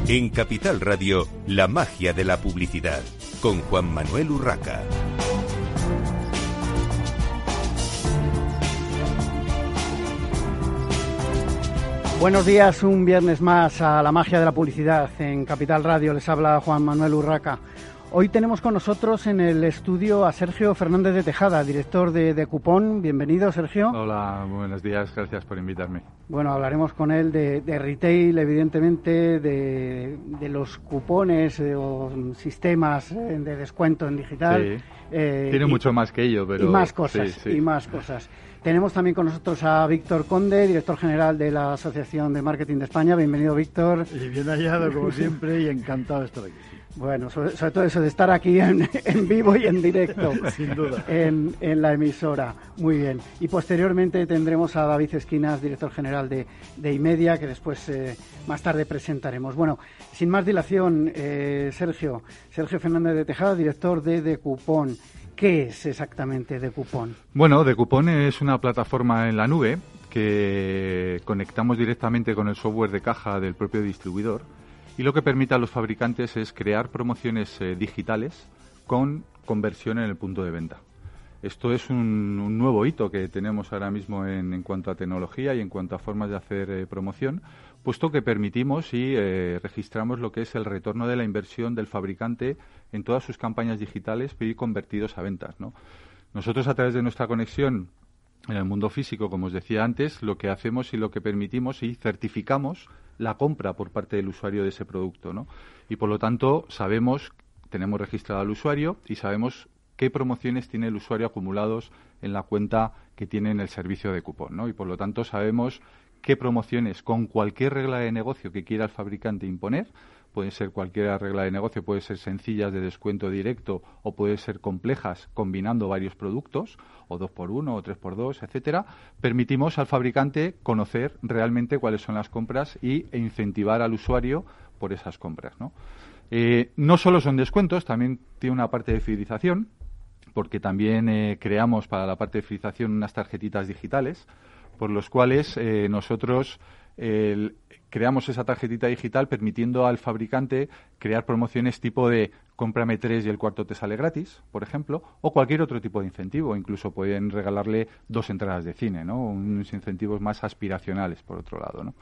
En Capital Radio, la magia de la publicidad, con Juan Manuel Urraca. Buenos días, un viernes más a la magia de la publicidad en Capital Radio. Les habla Juan Manuel Urraca. Hoy tenemos con nosotros en el estudio a Sergio Fernández de Tejada, director de Cupón. Bienvenido, Sergio. Hola, buenos días, gracias por invitarme. Bueno, hablaremos con él de retail, evidentemente, de los cupones o sistemas de descuento en digital. Sí. Tiene mucho más que ello, pero... Y más cosas, sí. y más cosas. Tenemos también con nosotros a Víctor Conde, director general de la Asociación de Marketing de España. Bienvenido, Víctor. Y bien hallado, como siempre, y encantado de estar aquí. Bueno, sobre todo eso de estar aquí en vivo y en directo. Sin duda. En la emisora. Muy bien. Y posteriormente tendremos a David Esquinas, director general de iMedia, que después, más tarde, presentaremos. Bueno, sin más dilación, Sergio Fernández de Tejada, director de Cupón. ¿Qué es exactamente Decupón? Bueno, Decupón es una plataforma en la nube que conectamos directamente con el software de caja del propio distribuidor y lo que permite a los fabricantes es crear promociones digitales con conversión en el punto de venta. Esto es un nuevo hito que tenemos ahora mismo en cuanto a tecnología y en cuanto a formas de hacer promoción, puesto que permitimos y registramos lo que es el retorno de la inversión del fabricante en todas sus campañas digitales y convertidos a ventas, ¿no? Nosotros, a través de nuestra conexión en el mundo físico, como os decía antes, lo que hacemos y lo que permitimos y certificamos la compra por parte del usuario de ese producto, ¿no? Y por lo tanto tenemos registrado al usuario y sabemos qué promociones tiene el usuario acumulados en la cuenta que tiene en el servicio de cupón, ¿no? Y por lo tanto sabemos qué promociones con cualquier regla de negocio que quiera el fabricante imponer, puede ser cualquier regla de negocio, puede ser sencillas de descuento directo o puede ser complejas combinando varios productos, o 2x1 o 3x2, etcétera, permitimos al fabricante conocer realmente cuáles son las compras e incentivar al usuario por esas compras, ¿no? No solo son descuentos, también tiene una parte de fidelización, porque también creamos para la parte de fidelización unas tarjetitas digitales, por los cuales nosotros creamos esa tarjetita digital permitiendo al fabricante crear promociones tipo de cómprame 3 y el cuarto te sale gratis, por ejemplo, o cualquier otro tipo de incentivo. Incluso pueden regalarle 2 entradas de cine, ¿no? Unos incentivos más aspiracionales, por otro lado, ¿no?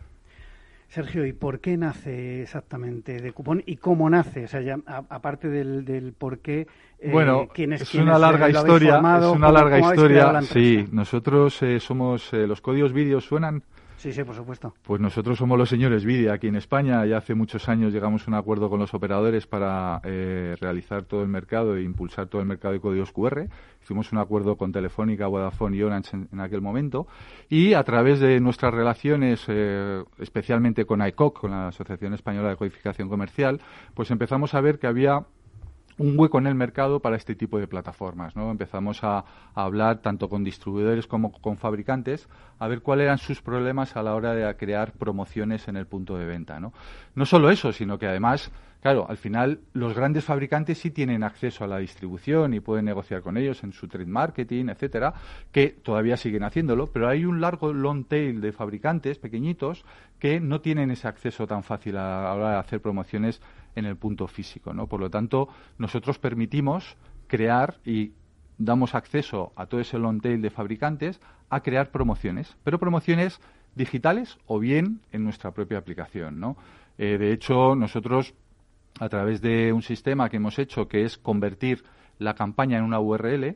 Sergio, ¿y por qué nace exactamente Decupón y cómo nace? O sea, ya, aparte del por qué, bueno, ¿quién es una larga historia. Es una larga historia. Sí, nosotros somos los códigos vídeo, ¿suenan? Sí, por supuesto. Pues nosotros somos los señores Vidia aquí en España. Ya hace muchos años llegamos a un acuerdo con los operadores para realizar todo el mercado e impulsar todo el mercado de códigos QR. Hicimos un acuerdo con Telefónica, Vodafone y Orange en aquel momento. Y a través de nuestras relaciones, especialmente con AECOC, con la Asociación Española de Codificación Comercial, pues empezamos a ver que había un hueco en el mercado para este tipo de plataformas, ¿no? Empezamos a hablar tanto con distribuidores como con fabricantes a ver cuáles eran sus problemas a la hora de crear promociones en el punto de venta, ¿no? No solo eso, sino que además, claro, al final los grandes fabricantes sí tienen acceso a la distribución y pueden negociar con ellos en su trade marketing, etcétera, que todavía siguen haciéndolo, pero hay un largo long tail de fabricantes pequeñitos que no tienen ese acceso tan fácil a la hora de hacer promociones en el punto físico, ¿no? Por lo tanto, nosotros permitimos crear y damos acceso a todo ese long tail de fabricantes a crear promociones, pero promociones digitales o bien en nuestra propia aplicación, ¿no? De hecho, nosotros, a través de un sistema que hemos hecho, que es convertir la campaña en una URL,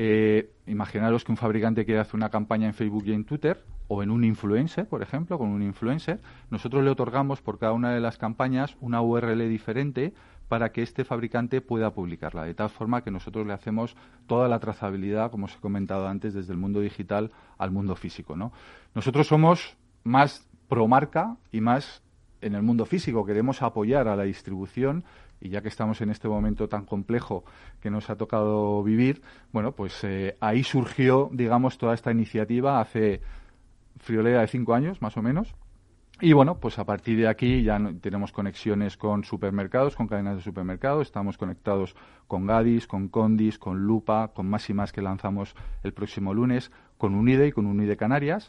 imaginaros que un fabricante quiere hacer una campaña en Facebook y en Twitter, o en un influencer, por ejemplo, con un influencer, nosotros le otorgamos por cada una de las campañas una URL diferente para que este fabricante pueda publicarla, de tal forma que nosotros le hacemos toda la trazabilidad, como os he comentado antes, desde el mundo digital al mundo físico, ¿no? Nosotros somos más pro marca y más en el mundo físico, queremos apoyar a la distribución. Y ya que estamos en este momento tan complejo que nos ha tocado vivir, bueno, pues ahí surgió, digamos, toda esta iniciativa hace friolera de 5 años, más o menos. Y bueno, pues a partir de aquí ya tenemos conexiones con supermercados, con cadenas de supermercados, estamos conectados con Gadis, con Condis, con Lupa, con más y más que lanzamos el próximo lunes, con Unide y con Unide Canarias.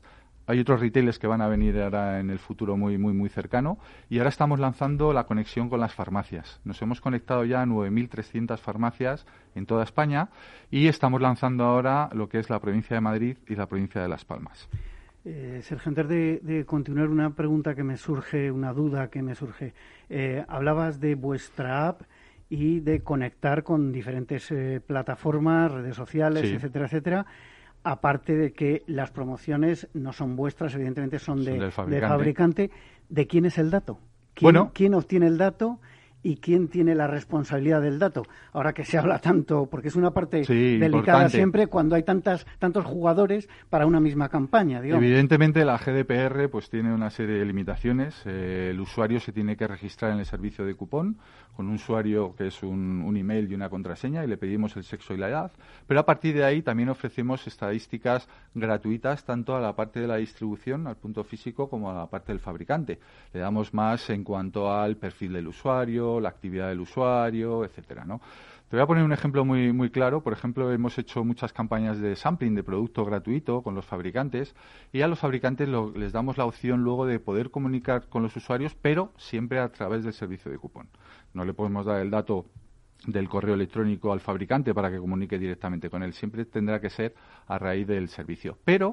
Hay otros retailers que van a venir ahora en el futuro muy cercano, y ahora estamos lanzando la conexión con las farmacias. Nos hemos conectado ya a 9.300 farmacias en toda España y estamos lanzando ahora lo que es la provincia de Madrid y la provincia de Las Palmas. Sergio, antes de continuar, una pregunta que me surge, una duda que me surge. Hablabas de vuestra app y de conectar con diferentes plataformas, redes sociales, sí, etcétera, etcétera. Aparte de que las promociones no son vuestras, evidentemente son del fabricante. ¿De quién es el dato? ¿Quién obtiene el dato y quién tiene la responsabilidad del dato? Ahora que se habla tanto, porque es una parte delicada importante. Siempre cuando hay tantos jugadores para una misma campaña, digamos. Evidentemente la GDPR pues tiene una serie de limitaciones. El usuario se tiene que registrar en el servicio de cupón con un usuario que es un email y una contraseña, y le pedimos el sexo y la edad, pero a partir de ahí también ofrecemos estadísticas gratuitas tanto a la parte de la distribución, al punto físico, como a la parte del fabricante. Le damos más en cuanto al perfil del usuario, la actividad del usuario, etcétera, ¿no? Te voy a poner un ejemplo muy claro. Por ejemplo, hemos hecho muchas campañas de sampling de producto gratuito con los fabricantes, y a los fabricantes les damos la opción luego de poder comunicar con los usuarios, pero siempre a través del servicio de cupón. No le podemos dar el dato del correo electrónico al fabricante para que comunique directamente con él. Siempre tendrá que ser a raíz del servicio. Pero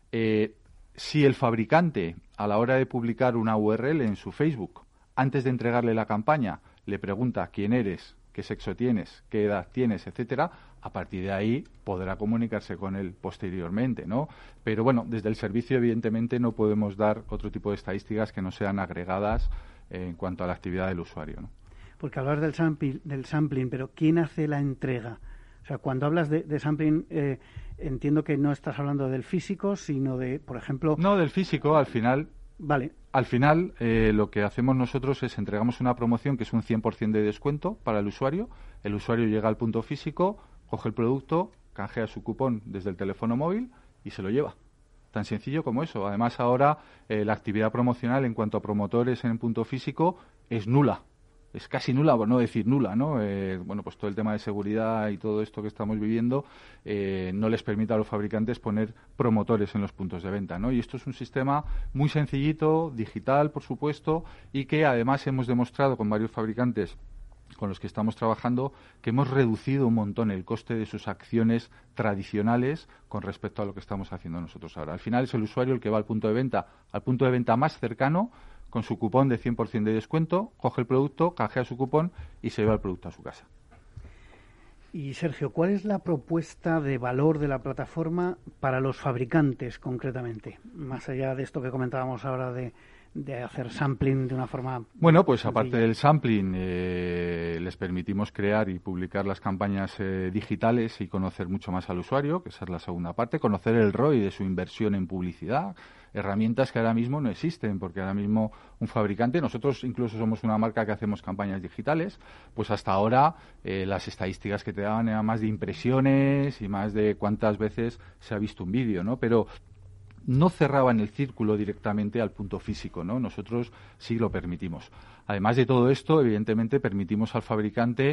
si el fabricante, a la hora de publicar una URL en su Facebook, antes de entregarle la campaña, le pregunta quién eres, qué sexo tienes, qué edad tienes, etcétera, a partir de ahí podrá comunicarse con él posteriormente, ¿no? Pero bueno, desde el servicio evidentemente no podemos dar otro tipo de estadísticas que no sean agregadas en cuanto a la actividad del usuario, ¿no? Porque hablas del sampling, pero ¿quién hace la entrega? O sea, cuando hablas de sampling, entiendo que no estás hablando del físico, sino de, por ejemplo... No, del físico, al final... Vale. Al final, lo que hacemos nosotros es entregamos una promoción que es un 100% de descuento para el usuario. El usuario llega al punto físico, coge el producto, canjea su cupón desde el teléfono móvil y se lo lleva. Tan sencillo como eso. Además, ahora la actividad promocional en cuanto a promotores en el punto físico es nula. Es casi nula, por no decir nula, ¿no? Bueno, pues todo el tema de seguridad y todo esto que estamos viviendo no les permite a los fabricantes poner promotores en los puntos de venta, ¿no? Y esto es un sistema muy sencillito, digital, por supuesto, y que además hemos demostrado con varios fabricantes con los que estamos trabajando que hemos reducido un montón el coste de sus acciones tradicionales con respecto a lo que estamos haciendo nosotros ahora. Al final es el usuario el que va al punto de venta más cercano, con su cupón de 100% de descuento, coge el producto, canjea su cupón y se lleva el producto a su casa. Y Sergio, ¿cuál es la propuesta de valor de la plataforma para los fabricantes concretamente? Más allá de esto que comentábamos ahora de hacer sampling de una forma... Bueno, pues sencilla. aparte del sampling, les permitimos crear y publicar las campañas digitales y conocer mucho más al usuario, que esa es la segunda parte, conocer el ROI de su inversión en publicidad, herramientas que ahora mismo no existen, porque ahora mismo un fabricante, nosotros incluso somos una marca que hacemos campañas digitales, pues hasta ahora las estadísticas que te daban eran más de impresiones y más de cuántas veces se ha visto un vídeo, ¿no? Pero no cerraban el círculo directamente al punto físico, ¿no? Nosotros sí lo permitimos. Además de todo esto, evidentemente, permitimos al fabricante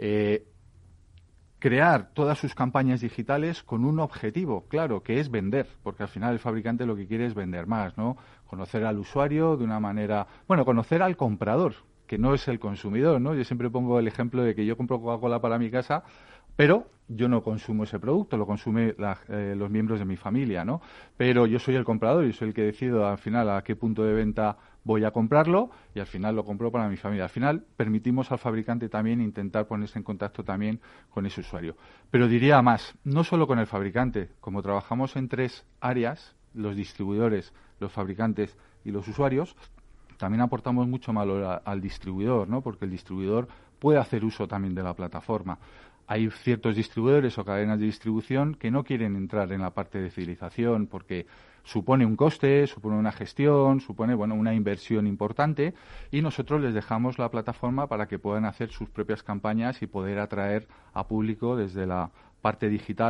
crear todas sus campañas digitales con un objetivo, claro, que es vender, porque al final el fabricante lo que quiere es vender más, ¿no? Conocer al usuario de una manera... Bueno, conocer al comprador, que no es el consumidor, ¿no? Yo siempre pongo el ejemplo de que yo compro Coca-Cola para mi casa, pero yo no consumo ese producto, lo consumen los miembros de mi familia, ¿no? Pero yo soy el comprador y soy el que decido al final a qué punto de venta voy a comprarlo y al final lo compro para mi familia. Al final permitimos al fabricante también intentar ponerse en contacto también con ese usuario. Pero diría más, no solo con el fabricante, como trabajamos en 3 áreas, los distribuidores, los fabricantes y los usuarios, también aportamos mucho valor al distribuidor, ¿no? Porque el distribuidor puede hacer uso también de la plataforma. Hay ciertos distribuidores o cadenas de distribución que no quieren entrar en la parte de fidelización porque supone un coste, supone una gestión, supone una inversión importante, y nosotros les dejamos la plataforma para que puedan hacer sus propias campañas y poder atraer a público desde la parte digital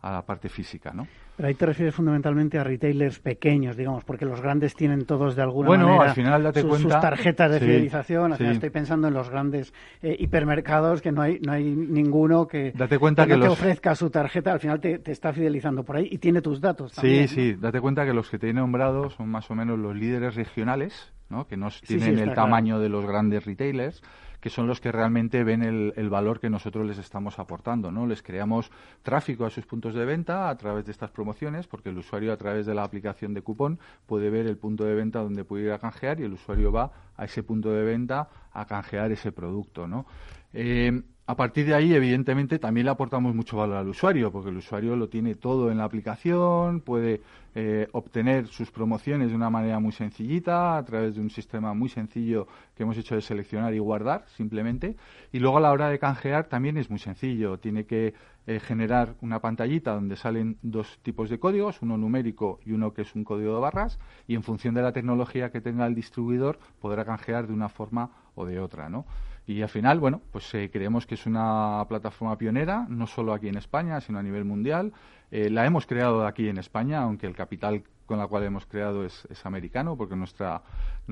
la parte física, ¿no? Pero ahí te refieres fundamentalmente a retailers pequeños, digamos, porque los grandes tienen todos de alguna manera al final date cuenta, sus tarjetas de fidelización. Al final sí. estoy pensando en los grandes hipermercados, que no hay ninguno que, date cuenta que no que te ofrezca su tarjeta, al final te está fidelizando por ahí y tiene tus datos también. Sí, date cuenta que los que te he nombrado son más o menos los líderes regionales, ¿no? Que no tienen el tamaño de los grandes retailers, que son los que realmente ven el valor que nosotros les estamos aportando, ¿no? Les creamos tráfico a sus puntos de venta a través de estas promociones, porque el usuario a través de la aplicación de cupón puede ver el punto de venta donde puede ir a canjear y el usuario va a ese punto de venta a canjear ese producto, ¿no? A partir de ahí, evidentemente, también le aportamos mucho valor al usuario, porque el usuario lo tiene todo en la aplicación, puede obtener sus promociones de una manera muy sencillita, a través de un sistema muy sencillo que hemos hecho de seleccionar y guardar, simplemente. Y luego a la hora de canjear también es muy sencillo. Tiene que generar una pantallita donde salen dos tipos de códigos, uno numérico y uno que es un código de barras, y en función de la tecnología que tenga el distribuidor podrá canjear de una forma o de otra, ¿no? Y al final, bueno, pues creemos que es una plataforma pionera, no solo aquí en España, sino a nivel mundial. La hemos creado aquí en España, aunque el capital con la cual hemos creado es americano, porque nuestra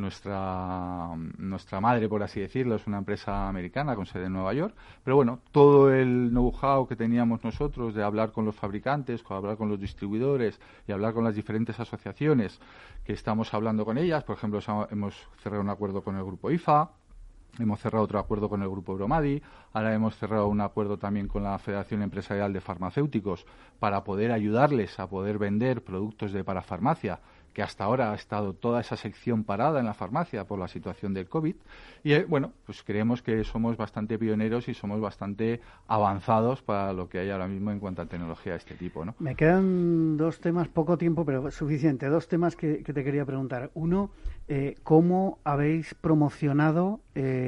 madre, por así decirlo, es una empresa americana con sede en Nueva York. Pero bueno, todo el know-how que teníamos nosotros de hablar con los fabricantes, hablar con los distribuidores y hablar con las diferentes asociaciones que estamos hablando con ellas, por ejemplo, hemos cerrado un acuerdo con el grupo IFA, hemos cerrado otro acuerdo con el Grupo Bromadi, ahora hemos cerrado un acuerdo también con la Federación Empresarial de Farmacéuticos para poder ayudarles a poder vender productos de parafarmacia, que hasta ahora ha estado toda esa sección parada en la farmacia por la situación del COVID. Y bueno, pues creemos que somos bastante pioneros y somos bastante avanzados para lo que hay ahora mismo en cuanto a tecnología de este tipo, ¿no? Me quedan dos temas, poco tiempo, pero suficiente. Dos temas que te quería preguntar. Uno, ¿cómo habéis promocionado,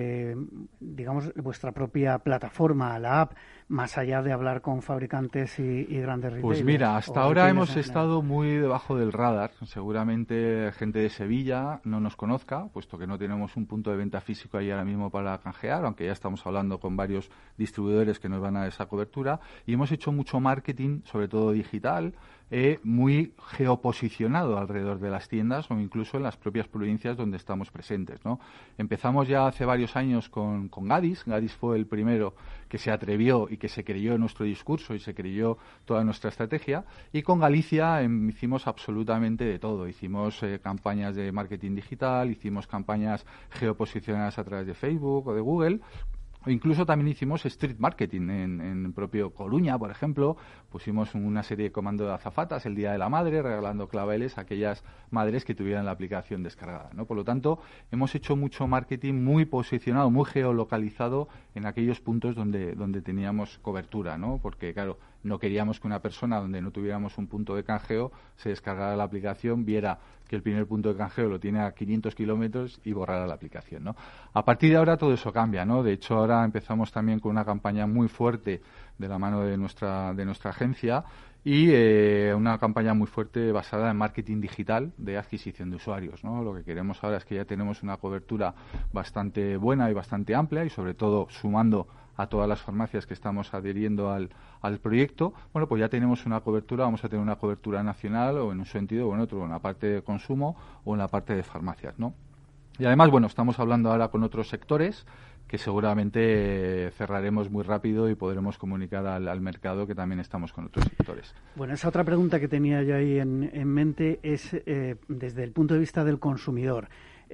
digamos, vuestra propia plataforma, la app, más allá de hablar con fabricantes y grandes retailers? Pues mira, hasta ahora hemos estado muy debajo del radar. Seguramente gente de Sevilla no nos conozca, puesto que no tenemos un punto de venta físico ahí ahora mismo para canjear, aunque ya estamos hablando con varios distribuidores que nos van a dar esa cobertura. Y hemos hecho mucho marketing, sobre todo digital, muy geoposicionado alrededor de las tiendas o incluso en las propias provincias donde estamos presentes, ¿no? Empezamos ya hace varios años con Gadis. Gadis fue el primero que se atrevió y que se creyó en nuestro discurso y se creyó toda nuestra estrategia. Y con Galicia hicimos absolutamente de todo. Hicimos campañas de marketing digital, hicimos campañas geoposicionadas a través de Facebook o de Google. O incluso también hicimos street marketing en propio Coruña, por ejemplo. Pusimos una serie de comando de azafatas el Día de la Madre, regalando claveles a aquellas madres que tuvieran la aplicación descargada, ¿no? Por lo tanto, hemos hecho mucho marketing muy posicionado, muy geolocalizado en aquellos puntos donde teníamos cobertura, ¿no? Porque, claro, no queríamos que una persona donde no tuviéramos un punto de canjeo se descargara la aplicación, viera que el primer punto de canjeo lo tiene a 500 kilómetros y borrara la aplicación, ¿no? A partir de ahora todo eso cambia, ¿no? De hecho, ahora empezamos también con una campaña muy fuerte de la mano de nuestra agencia y una campaña muy fuerte basada en marketing digital de adquisición de usuarios, ¿no? Lo que queremos ahora es que ya tenemos una cobertura bastante buena y bastante amplia y sobre todo sumando a todas las farmacias que estamos adheriendo al proyecto, bueno, pues ya tenemos una cobertura, vamos a tener una cobertura nacional o en un sentido o en otro, en la parte de consumo o en la parte de farmacias, ¿no? Y además, bueno, estamos hablando ahora con otros sectores que seguramente cerraremos muy rápido y podremos comunicar al mercado que también estamos con otros sectores. Bueno, esa otra pregunta que tenía yo ahí en mente es desde el punto de vista del consumidor.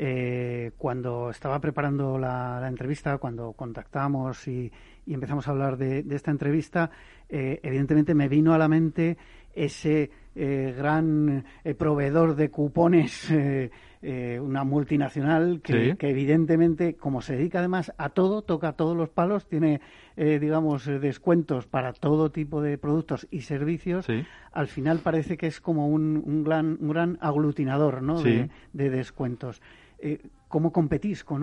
Cuando estaba preparando la entrevista, cuando contactamos y empezamos a hablar de esta entrevista, evidentemente me vino a la mente ese gran proveedor de cupones, una multinacional que evidentemente, como se dedica además a todo, toca todos los palos, tiene, digamos, descuentos para todo tipo de productos y servicios. Sí. Al final parece que es como un gran aglutinador, ¿no? Sí. de descuentos. ¿Cómo competís con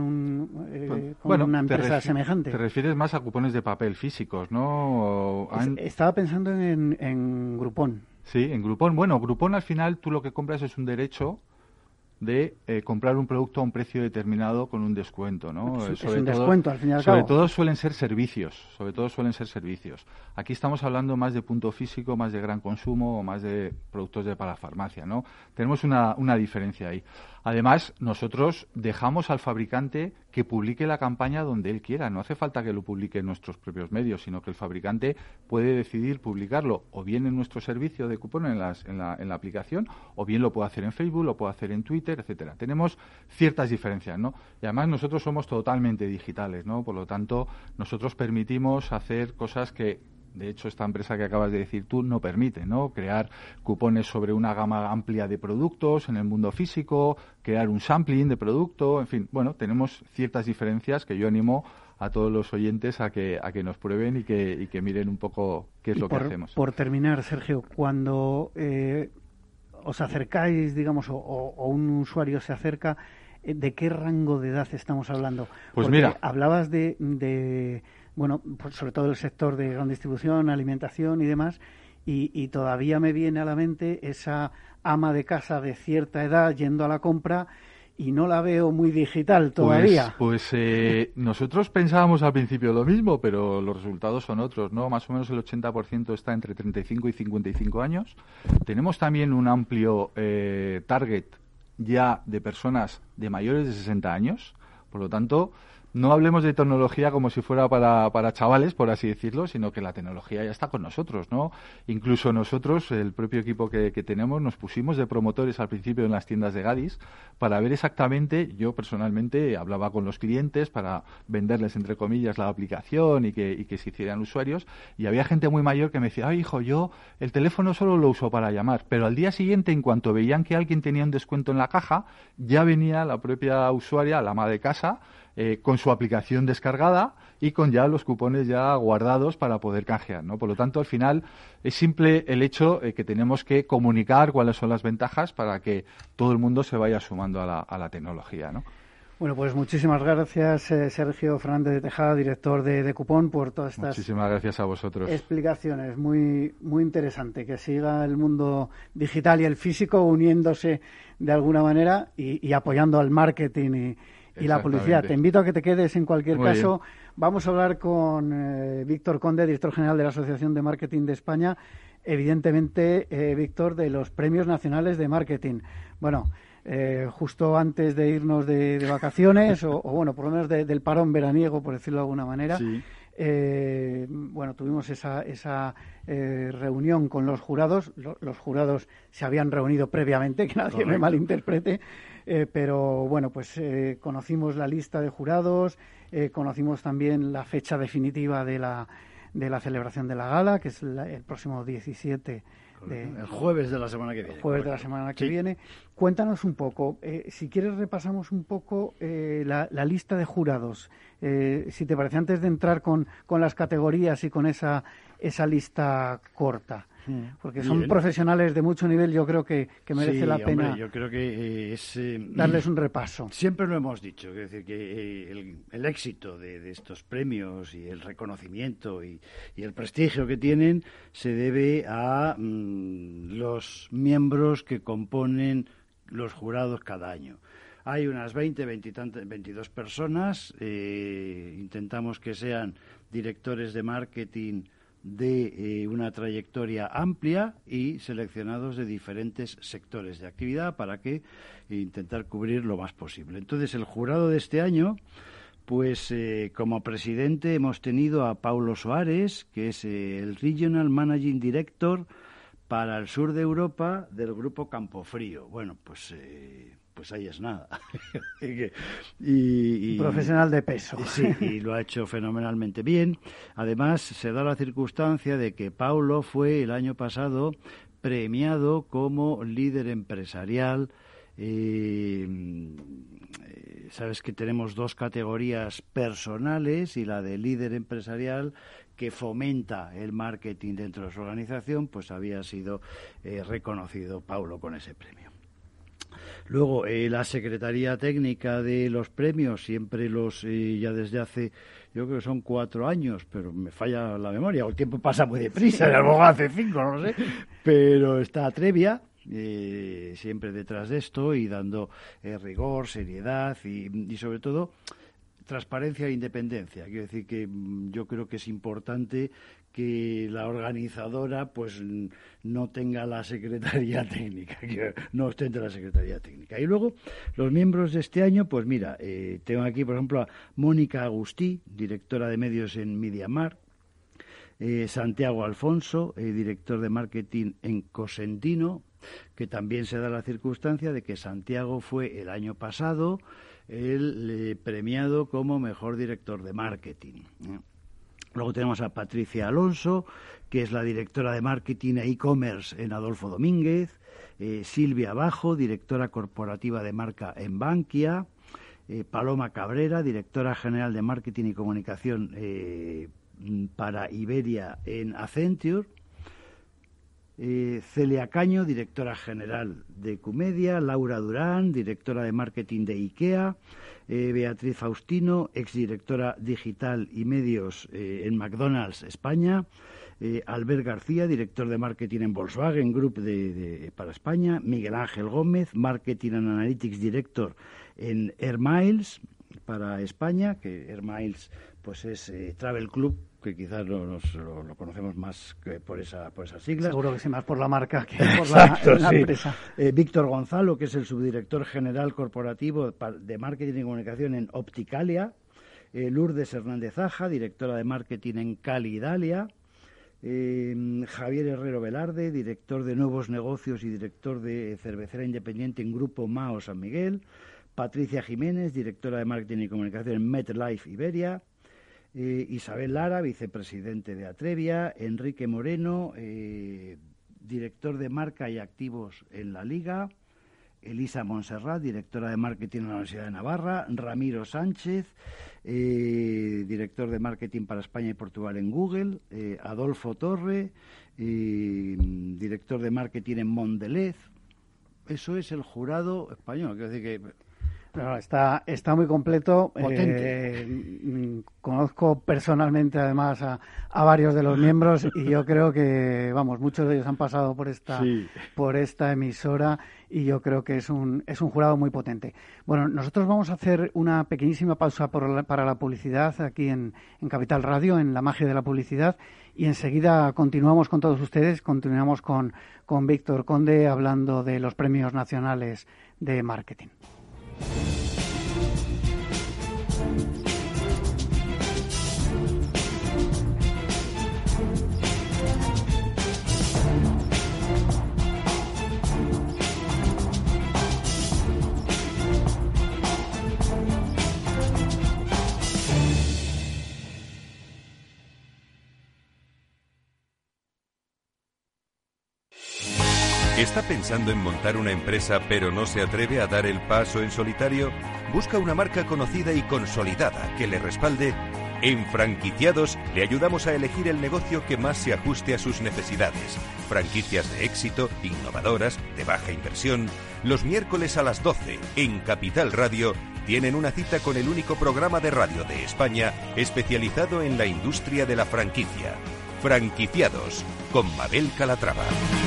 una empresa semejante? Te refieres más a cupones de papel físicos, ¿no? Estaba pensando en Groupon. Sí, en Groupon. Bueno, Groupon al final tú lo que compras es un derecho de comprar un producto a un precio determinado con un descuento, ¿no? Es un descuento, al fin y al cabo. Sobre todo suelen ser servicios. Aquí estamos hablando más de punto físico, más de gran consumo o más de productos de parafarmacia, ¿no? Tenemos una diferencia ahí. Además, nosotros dejamos al fabricante que publique la campaña donde él quiera. No hace falta que lo publique en nuestros propios medios, sino que el fabricante puede decidir publicarlo o bien en nuestro servicio de cupón en la aplicación, o bien lo puede hacer en Facebook, lo puede hacer en Twitter, etcétera. Tenemos ciertas diferencias, ¿no? Y además nosotros somos totalmente digitales, ¿no? Por lo tanto, nosotros permitimos hacer cosas que, de hecho, esta empresa que acabas de decir tú no permite, ¿no? Crear cupones sobre una gama amplia de productos en el mundo físico, crear un sampling de producto, en fin, bueno, tenemos ciertas diferencias que yo animo a todos los oyentes a que nos prueben y que miren un poco qué es lo que hacemos. Por terminar, Sergio, cuando os acercáis, digamos, o un usuario se acerca, ¿de qué rango de edad estamos hablando? Pues porque mira, hablabas de bueno, pues sobre todo el sector de gran distribución, alimentación y demás, y todavía me viene a la mente esa ama de casa de cierta edad yendo a la compra y no la veo muy digital todavía. Pues nosotros pensábamos al principio lo mismo, pero los resultados son otros, ¿no? Más o menos el 80% está entre 35 y 55 años. Tenemos también un amplio target ya de personas de mayores de 60 años, por lo tanto, no hablemos de tecnología como si fuera para chavales, por así decirlo, sino que la tecnología ya está con nosotros, ¿no? Incluso nosotros, el propio equipo que tenemos, nos pusimos de promotores al principio en las tiendas de Gadis para ver exactamente, yo personalmente hablaba con los clientes para venderles, entre comillas, la aplicación y que se hicieran usuarios, y había gente muy mayor que me decía, ay, hijo, yo el teléfono solo lo uso para llamar, pero al día siguiente, en cuanto veían que alguien tenía un descuento en la caja, ya venía la propia usuaria, la ama de casa, con su aplicación descargada y con ya los cupones ya guardados para poder canjear, ¿no? Por lo tanto, al final es simple el hecho que tenemos que comunicar cuáles son las ventajas para que todo el mundo se vaya sumando a la tecnología, ¿no? Bueno, pues muchísimas gracias, Sergio Fernández de Tejada, director de Cupón, por todas estas Muchísimas gracias a vosotros. Explicaciones. Muy, muy interesante que siga el mundo digital y el físico uniéndose de alguna manera y apoyando al marketing y la publicidad. Te invito a que te quedes en cualquier caso. Vamos a hablar con Víctor Conde, director general de la Asociación de Marketing de España. Evidentemente, Víctor, de los Premios Nacionales de Marketing. Bueno, justo antes de irnos de vacaciones, o bueno, por lo menos del parón veraniego, por decirlo de alguna manera, sí. Bueno, tuvimos esa reunión con los jurados. Los jurados se habían reunido previamente, que nadie me malinterprete, pero bueno, pues conocimos la lista de jurados, conocimos también la fecha definitiva de la celebración de la gala, que es el próximo 17 el jueves de la semana que viene. Jueves de la semana que viene. Cuéntanos un poco, si quieres repasamos un poco la lista de jurados, si te parece, antes de entrar con las categorías y con esa lista corta. Porque son profesionales de mucho nivel, yo creo que merece la pena. Hombre, yo creo que es darles un repaso. Siempre lo hemos dicho, es decir, que el éxito de estos premios y el reconocimiento y el prestigio que tienen se debe a los miembros que componen los jurados cada año. Hay unas 22 personas, intentamos que sean directores de marketing de una trayectoria amplia y seleccionados de diferentes sectores de actividad para que intentar cubrir lo más posible. Entonces, el jurado de este año, pues como presidente hemos tenido a Paulo Soares, que es el Regional Managing Director para el sur de Europa del grupo Campofrío. Bueno, pues ahí es nada. y profesional de peso. Sí, y lo ha hecho fenomenalmente bien. Además, se da la circunstancia de que Paulo fue el año pasado premiado como líder empresarial. Sabes que tenemos dos categorías personales y la de líder empresarial que fomenta el marketing dentro de su organización, pues había sido reconocido Paulo con ese premio. Luego, la Secretaría Técnica de los premios, siempre ya desde hace, yo creo que son 4 años, pero me falla la memoria, el tiempo pasa muy deprisa, a lo mejor hace 5, no lo sé, pero está Trevia, siempre detrás de esto y dando rigor, seriedad y sobre todo transparencia e independencia. Quiero decir que yo creo que es importante que la organizadora pues no tenga la secretaría técnica, que no ostente la secretaría técnica. Y luego, los miembros de este año, pues mira, tengo aquí, por ejemplo, a Mónica Agustí, directora de medios en MediaMarkt, Santiago Alfonso, director de marketing en Cosentino, que también se da la circunstancia de que Santiago fue el año pasado el premiado como mejor director de marketing. Luego tenemos a Patricia Alonso, que es la directora de marketing e e-commerce en Adolfo Domínguez, Silvia Bajo, directora corporativa de marca en Bankia, Paloma Cabrera, directora general de marketing y comunicación para Iberia en Accenture, Celia Caño, directora general de Cumedia, Laura Durán, directora de marketing de IKEA, Beatriz Faustino, exdirectora digital y medios en McDonald's España, Albert García, director de marketing en Volkswagen Group para España, Miguel Ángel Gómez, marketing and analytics director en Air Miles para España, que Air Miles pues es Travel Club, que quizás lo conocemos más que por esas siglas. Seguro que sí, más por la marca que Exacto, por la sí. empresa. Víctor Gonzalo, que es el subdirector general corporativo de marketing y comunicación en Opticalia. Lourdes Hernández Aja, directora de marketing en Cali Italia. Javier Herrero Velarde, director de nuevos negocios y director de cervecera independiente en Grupo Mao San Miguel. Patricia Jiménez, directora de marketing y comunicación en MetLife Iberia. Isabel Lara, vicepresidente de Atrevia, Enrique Moreno, director de marca y activos en la Liga, Elisa Montserrat, directora de marketing en la Universidad de Navarra, Ramiro Sánchez, director de marketing para España y Portugal en Google, Adolfo Torre, director de marketing en Mondelez. Eso es el jurado español, quiero decir que... No, está muy completo. Conozco personalmente, además, a varios de los miembros y yo creo que, vamos, muchos de ellos han pasado por esta emisora y yo creo que es un jurado muy potente. Bueno, nosotros vamos a hacer una pequeñísima pausa para la publicidad aquí en Capital Radio, en La Magia de la Publicidad, y enseguida continuamos con todos ustedes, continuamos con Víctor Conde hablando de los premios nacionales de marketing. ¿Está pensando en montar una empresa pero no se atreve a dar el paso en solitario? ¿Busca una marca conocida y consolidada que le respalde? En Franquiciados le ayudamos a elegir el negocio que más se ajuste a sus necesidades. Franquicias de éxito, innovadoras, de baja inversión. Los miércoles a las 12 en Capital Radio tienen una cita con el único programa de radio de España especializado en la industria de la franquicia. Franquiciados con Mabel Calatrava.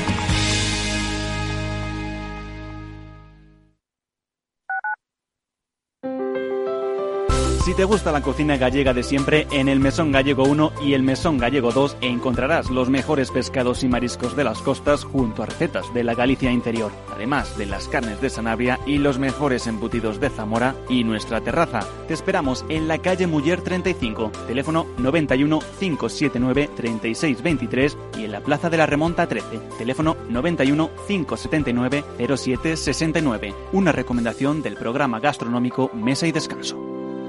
Si te gusta la cocina gallega de siempre, en el Mesón Gallego 1 y el Mesón Gallego 2 encontrarás los mejores pescados y mariscos de las costas junto a recetas de la Galicia interior, además de las carnes de Sanabria y los mejores embutidos de Zamora y nuestra terraza. Te esperamos en la calle Muller 35, teléfono 91 579 3623 y en la Plaza de la Remonta 13, teléfono 91 579 0769. Una recomendación del programa gastronómico Mesa y Descanso.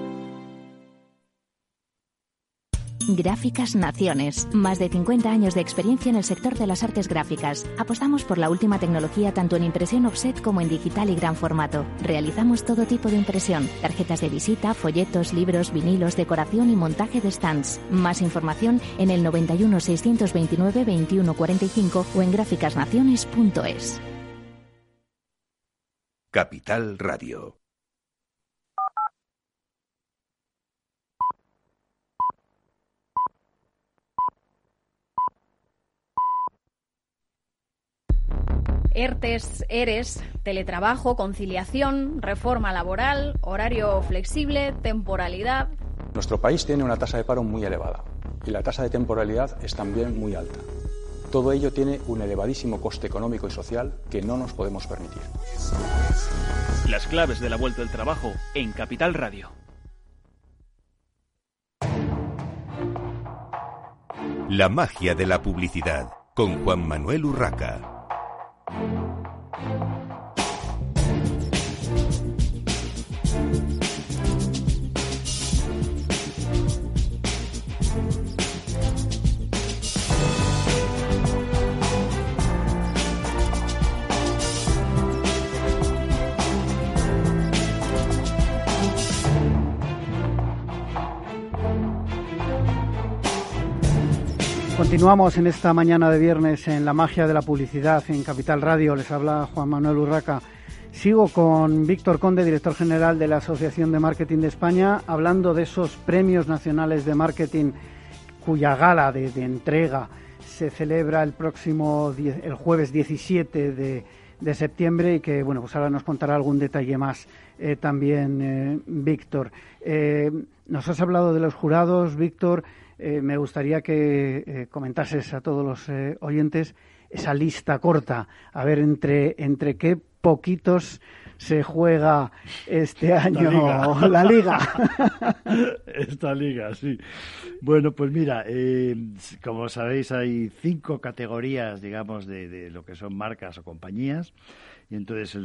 Gráficas Naciones. Más de 50 años de experiencia en el sector de las artes gráficas. Apostamos por la última tecnología tanto en impresión offset como en digital y gran formato. Realizamos todo tipo de impresión. Tarjetas de visita, folletos, libros, vinilos, decoración y montaje de stands. Más información en el 91 629 2145 o en gráficasnaciones.es. Capital Radio. ERTES, ERES, teletrabajo, conciliación, reforma laboral, horario flexible, temporalidad. Nuestro país tiene una tasa de paro muy elevada y la tasa de temporalidad es también muy alta. Todo ello tiene un elevadísimo coste económico y social que no nos podemos permitir. Las claves de la vuelta al trabajo en Capital Radio. La magia de la publicidad con Juan Manuel Urraca. Continuamos en esta mañana de viernes en la magia de la publicidad en Capital Radio. Les habla Juan Manuel Urraca. Sigo con Víctor Conde, director general de la Asociación de Marketing de España, hablando de esos premios nacionales de marketing cuya gala de entrega se celebra el jueves 17 de septiembre y que, bueno, pues ahora nos contará algún detalle más también Víctor. Nos has hablado de los jurados, Víctor. Me gustaría que comentases a todos los oyentes esa lista corta, a ver entre qué poquitos se juega este año la Liga. Esta Liga, sí. Bueno, pues mira, como sabéis hay 5 categorías, digamos, de lo que son marcas o compañías, y entonces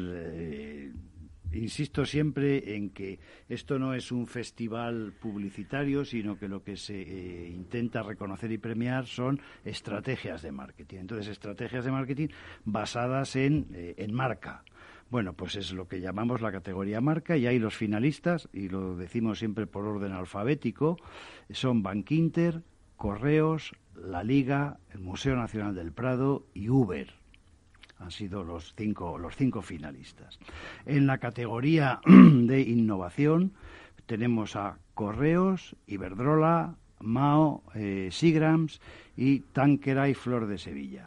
insisto siempre en que esto no es un festival publicitario, sino que lo que se intenta reconocer y premiar son estrategias de marketing. Entonces, estrategias de marketing basadas en marca. Bueno, pues es lo que llamamos la categoría marca, y ahí los finalistas, y lo decimos siempre por orden alfabético, son Bankinter, Correos, La Liga, el Museo Nacional del Prado y Uber. Han sido los cinco finalistas. En la categoría de innovación tenemos a Correos, Iberdrola, Mao, Seagrams y Tanqueray Flor de Sevilla.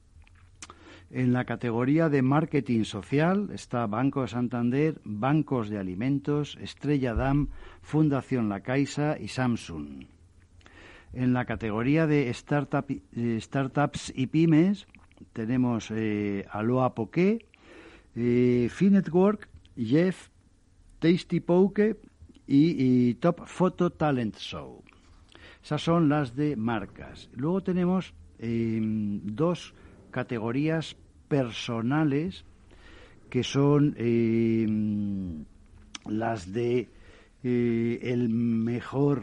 En la categoría de marketing social está Banco de Santander, Bancos de Alimentos, Estrella Damm, Fundación La Caixa y Samsung. En la categoría de startups y pymes tenemos Aloha Poké, Finetwork, Jeff, Tasty Poke y Top Photo Talent Show. Esas son las de marcas. Luego tenemos 2 categorías personales que son las de el mejor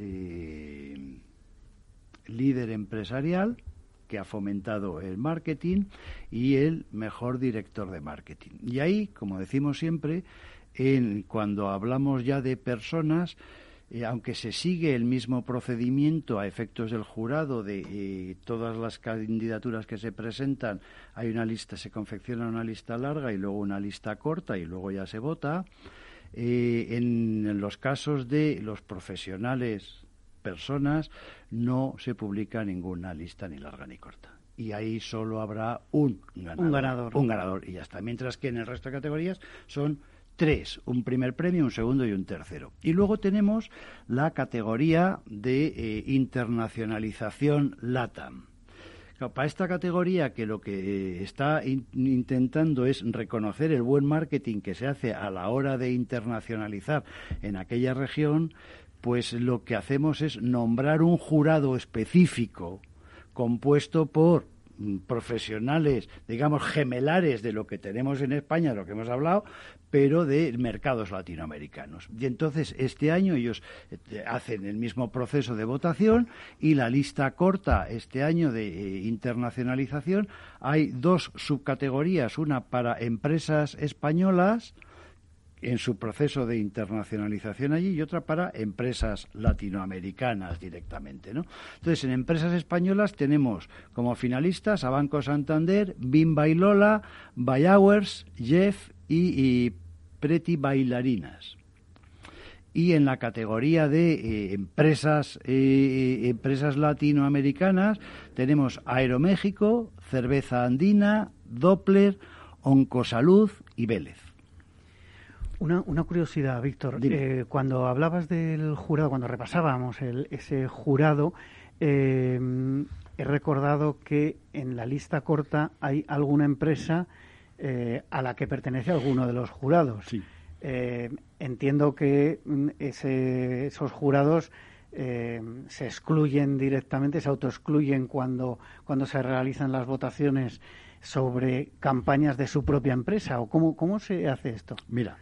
líder empresarial que ha fomentado el marketing y el mejor director de marketing. Y ahí, como decimos siempre, cuando hablamos ya de personas, aunque se sigue el mismo procedimiento a efectos del jurado de todas las candidaturas que se presentan, hay una lista, se confecciona una lista larga y luego una lista corta y luego ya se vota. En los casos de los profesionales, personas, no se publica ninguna lista ni larga ni corta. Y ahí solo habrá un ganador. Un ganador y ya está. Mientras que en el resto de categorías son 3, un primer premio, un segundo y un tercero. Y luego tenemos la categoría de internacionalización LATAM. Para esta categoría, que lo que está intentando es reconocer el buen marketing que se hace a la hora de internacionalizar en aquella región, pues lo que hacemos es nombrar un jurado específico compuesto por profesionales, digamos, gemelares de lo que tenemos en España, de lo que hemos hablado, pero de mercados latinoamericanos. Y entonces este año ellos hacen el mismo proceso de votación y la lista corta este año de internacionalización hay 2 subcategorías, una para empresas españolas en su proceso de internacionalización allí y otra para empresas latinoamericanas directamente, ¿no? Entonces, en empresas españolas tenemos como finalistas a Banco Santander, Bimba y Lola, Bayowers, Jeff y Pretty Bailarinas. Y en la categoría de empresas latinoamericanas tenemos Aeroméxico, Cerveza Andina, Doppler, Oncosalud y Vélez. Una curiosidad, Víctor. Cuando hablabas del jurado, cuando repasábamos ese jurado, he recordado que en la lista corta hay alguna empresa a la que pertenece alguno de los jurados. Sí. Entiendo que esos jurados se excluyen directamente, se autoexcluyen cuando se realizan las votaciones sobre campañas de su propia empresa, o cómo se hace esto. Mira,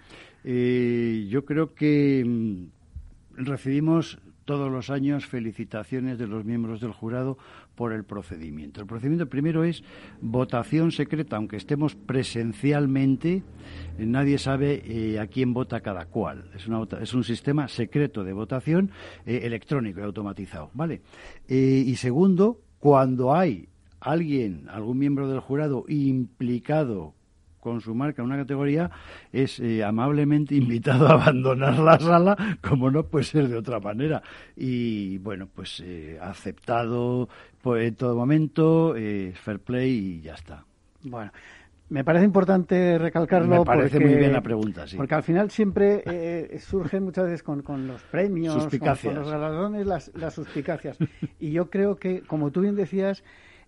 yo creo que recibimos todos los años felicitaciones de los miembros del jurado por el procedimiento. El procedimiento primero es votación secreta, aunque estemos presencialmente, nadie sabe a quién vota cada cual. Es un sistema secreto de votación electrónico y automatizado, ¿vale? Y segundo, cuando hay algún miembro del jurado implicado con su marca en una categoría, es amablemente invitado a abandonar la sala, como no puede ser de otra manera. Y bueno, pues aceptado en todo momento, fair play y ya está. Bueno, me parece importante recalcarlo. Me parece muy bien la pregunta, sí. Porque al final siempre surgen muchas veces con los premios, con los galardones, las suspicacias. Y yo creo que, como tú bien decías,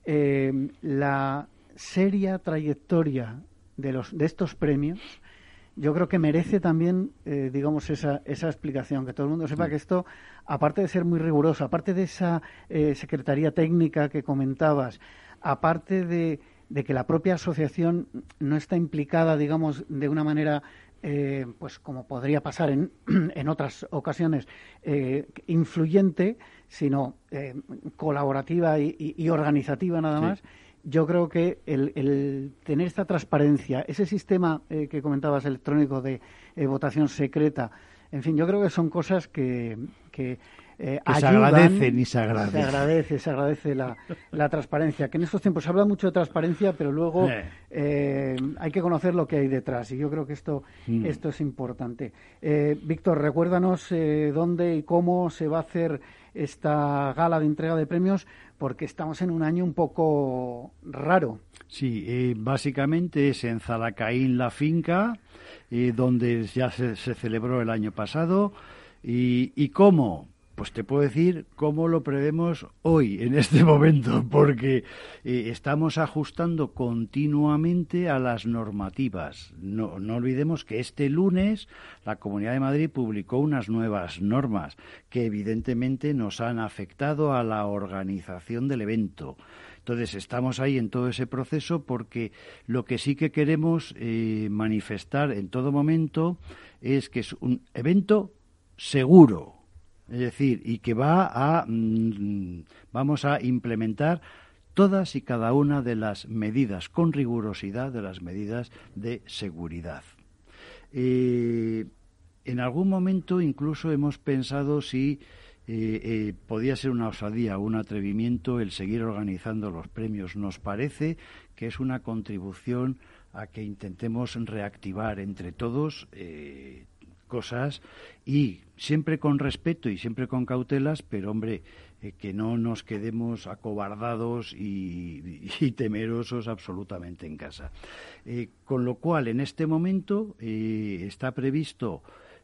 la seria trayectoria de estos premios, yo creo que merece también, digamos, esa explicación, que todo el mundo sepa que esto, aparte de ser muy riguroso, aparte de esa secretaría técnica que comentabas, aparte de que la propia asociación no está implicada, digamos, de una manera, pues como podría pasar en otras ocasiones, influyente, sino colaborativa y organizativa nada más. Yo creo que el tener esta transparencia, ese sistema que comentabas electrónico de votación secreta, en fin, yo creo que son cosas que ayudan, se agradecen y se agradece la transparencia, que en estos tiempos se habla mucho de transparencia, pero luego hay que conocer lo que hay detrás, y yo creo que esto es importante. Víctor, recuérdanos dónde y cómo se va a hacer esta gala de entrega de premios, porque estamos en un año un poco raro. Sí, básicamente es en Zalacaín, la finca, donde ya se celebró el año pasado. ¿Y cómo? Pues te puedo decir cómo lo prevemos hoy, en este momento, porque estamos ajustando continuamente a las normativas. No olvidemos que este lunes la Comunidad de Madrid publicó unas nuevas normas que evidentemente nos han afectado a la organización del evento. Entonces estamos ahí en todo ese proceso, porque lo que sí que queremos manifestar en todo momento es que es un evento seguro. Es decir, y que vamos a implementar todas y cada una de las medidas, con rigurosidad, de las medidas de seguridad. En algún momento incluso hemos pensado si podía ser una osadía o un atrevimiento el seguir organizando los premios. Nos parece que es una contribución a que intentemos reactivar entre todos cosas, y siempre con respeto y siempre con cautelas, pero hombre, que no nos quedemos acobardados y temerosos absolutamente en casa. Con lo cual, en este momento está previsto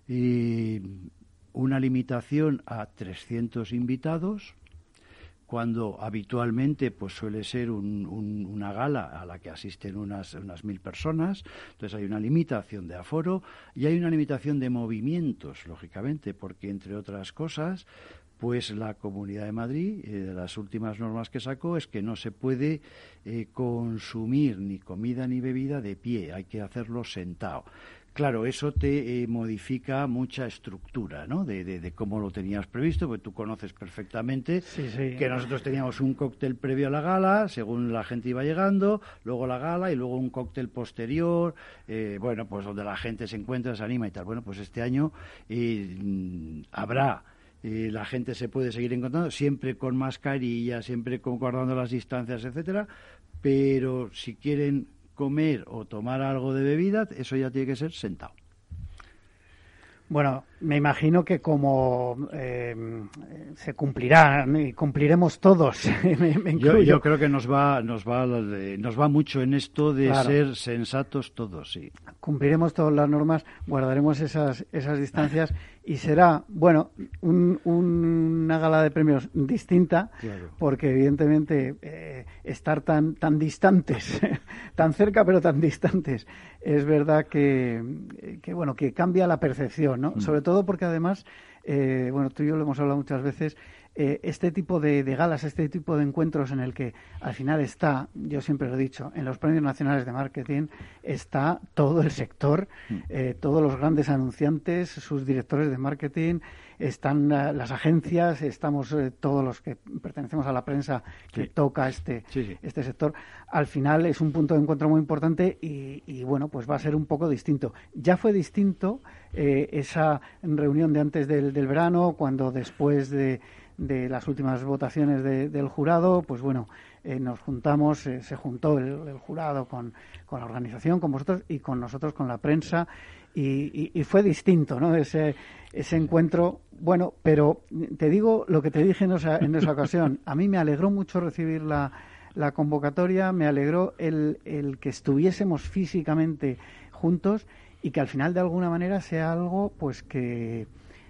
una limitación a 300 invitados, cuando habitualmente pues suele ser una gala a la que asisten unas 1.000 personas. Entonces hay una limitación de aforo y hay una limitación de movimientos, lógicamente, porque entre otras cosas, pues la Comunidad de Madrid, de las últimas normas que sacó, es que no se puede consumir ni comida ni bebida de pie, hay que hacerlo sentado. Claro, eso te modifica mucha estructura, ¿no? De cómo lo tenías previsto, porque tú conoces perfectamente que nosotros teníamos un cóctel previo a la gala, según la gente iba llegando, luego la gala y luego un cóctel posterior, bueno, pues donde la gente se encuentra, se anima y tal. Bueno, pues este año habrá... la gente se puede seguir encontrando, siempre con mascarilla, siempre guardando las distancias, etcétera, pero si quieren comer o tomar algo de bebida, eso ya tiene que ser sentado. Bueno, me imagino que como se cumplirán y cumpliremos todos, me incluyo. Yo creo que nos va mucho en esto de ser sensatos todos, sí. Cumpliremos todas las normas, guardaremos esas distancias y será, bueno, una gala de premios distinta, claro, porque evidentemente estar tan distantes, tan cerca pero tan distantes, es verdad que cambia la percepción, ¿no? Sobre todo porque además, tú y yo lo hemos hablado muchas veces, este tipo de galas, este tipo de encuentros en el que al final está, yo siempre lo he dicho, en los premios nacionales de marketing está todo el sector, todos los grandes anunciantes, sus directores de marketing, están las agencias, estamos todos los que pertenecemos a la prensa que toca este sector. Al final es un punto de encuentro muy importante y bueno, pues va a ser un poco distinto. Ya fue distinto esa reunión de antes del verano, cuando después de las últimas votaciones del jurado, pues bueno, nos juntamos, se juntó el jurado con la organización, con vosotros y con nosotros, con la prensa, y fue distinto, ¿no? Ese encuentro, bueno, pero te digo lo que te dije en esa ocasión. A mí me alegró mucho recibir la convocatoria, me alegró el que estuviésemos físicamente juntos y que al final de alguna manera sea algo pues que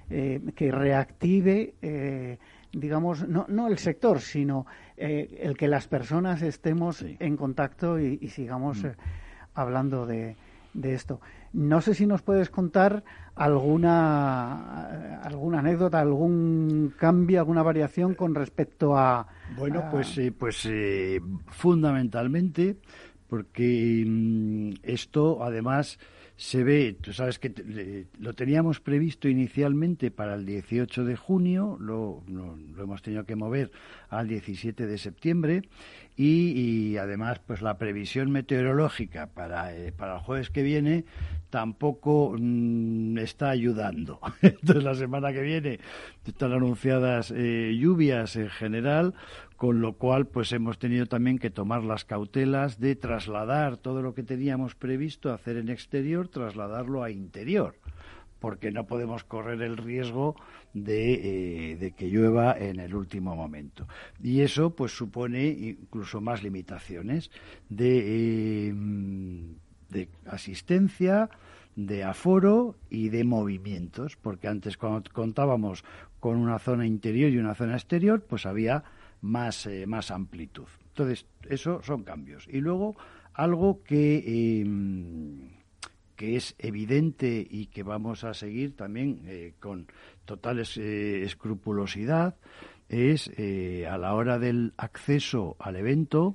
reactive digamos, no el sector, sino el que las personas estemos en contacto y sigamos hablando de esto. No sé si nos puedes contar alguna anécdota, algún cambio, alguna variación con respecto a... Bueno, pues fundamentalmente, porque esto además se ve, tú sabes que lo teníamos previsto inicialmente para el 18 de junio, lo hemos tenido que mover al 17 de septiembre y además pues la previsión meteorológica para el jueves que viene tampoco está ayudando. Entonces la semana que viene están anunciadas lluvias en general, con lo cual pues hemos tenido también que tomar las cautelas de trasladar todo lo que teníamos previsto hacer en exterior, trasladarlo a interior, porque no podemos correr el riesgo de que llueva en el último momento. Y eso pues supone incluso más limitaciones de asistencia, de aforo y de movimientos, porque antes cuando contábamos con una zona interior y una zona exterior, pues había más amplitud. Entonces, eso son cambios. Y luego, algo que es evidente y que vamos a seguir también con total escrupulosidad, es a la hora del acceso al evento,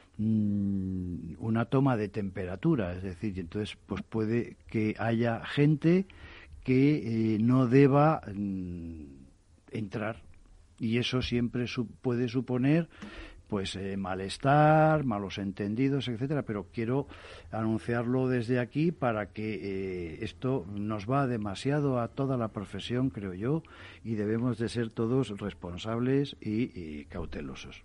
una toma de temperatura. Es decir, entonces pues puede que haya gente que no deba entrar. Y eso siempre puede suponer pues malestar, malos entendidos, etcétera, pero quiero anunciarlo desde aquí para que esto nos va demasiado a toda la profesión, creo yo, y debemos de ser todos responsables y cautelosos.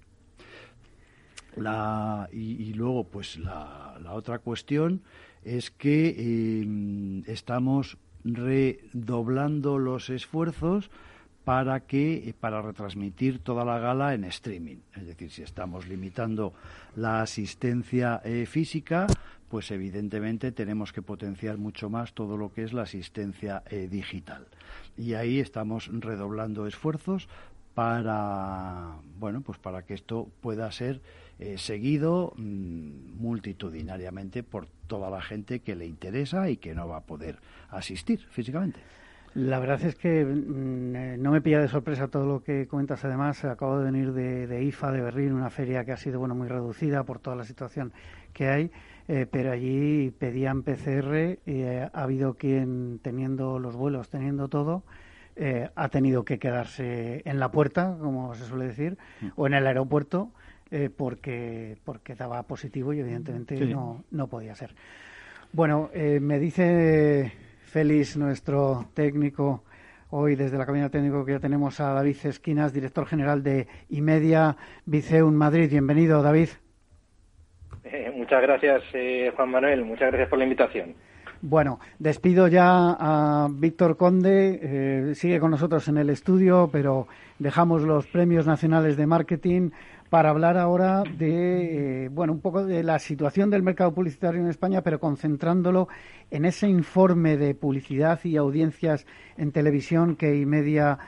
Y luego pues la otra cuestión es que estamos redoblando los esfuerzos para retransmitir toda la gala en streaming. Es decir, si estamos limitando la asistencia física, pues evidentemente tenemos que potenciar mucho más todo lo que es la asistencia digital. Y ahí estamos redoblando esfuerzos para que esto pueda ser seguido multitudinariamente por toda la gente que le interesa y que no va a poder asistir físicamente. La verdad es que no me pilla de sorpresa todo lo que comentas. Además, acabo de venir de IFA, de Berlín, una feria que ha sido muy reducida por toda la situación que hay, pero allí pedían PCR y ha habido quien, teniendo los vuelos, teniendo todo, ha tenido que quedarse en la puerta, como se suele decir, o en el aeropuerto, porque daba positivo y evidentemente no podía ser. Bueno, me dice Félix, nuestro técnico, hoy desde la cabina técnico, que ya tenemos a David Esquinas, director general de Imedia Viceum Madrid. Bienvenido, David. Muchas gracias, Juan Manuel. Muchas gracias por la invitación. Bueno, despido ya a Víctor Conde, sigue con nosotros en el estudio, pero dejamos los Premios Nacionales de Marketing para hablar ahora de, un poco de la situación del mercado publicitario en España, pero concentrándolo en ese informe de publicidad y audiencias en televisión que iMedia